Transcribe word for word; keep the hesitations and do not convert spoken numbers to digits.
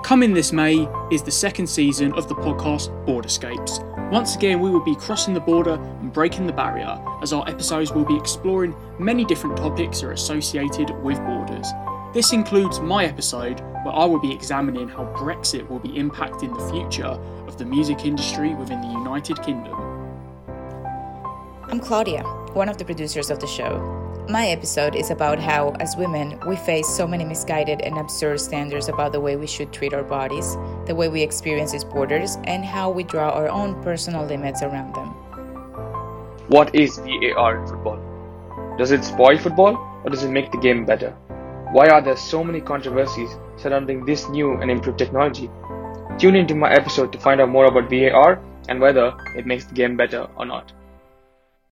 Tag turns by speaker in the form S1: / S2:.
S1: Coming this May is the second season of the podcast Borderscapes. Once again, we will be crossing the border and breaking the barrier, as our episodes will be exploring many different topics that are associated with borders. This includes my episode, where I will be examining how Brexit will be impacting the future of the music industry within the United Kingdom.
S2: I'm Claudia, one of the producers of the show. My episode is about how, as women, we face so many misguided and absurd standards about the way we should treat our bodies, the way we experience these borders, and how we draw our own personal limits around them.
S3: What is V A R in football? Does it spoil football, or does it make the game better? Why are there so many controversies surrounding this new and improved technology? Tune into my episode to find out more about V A R and whether it makes the game better or not.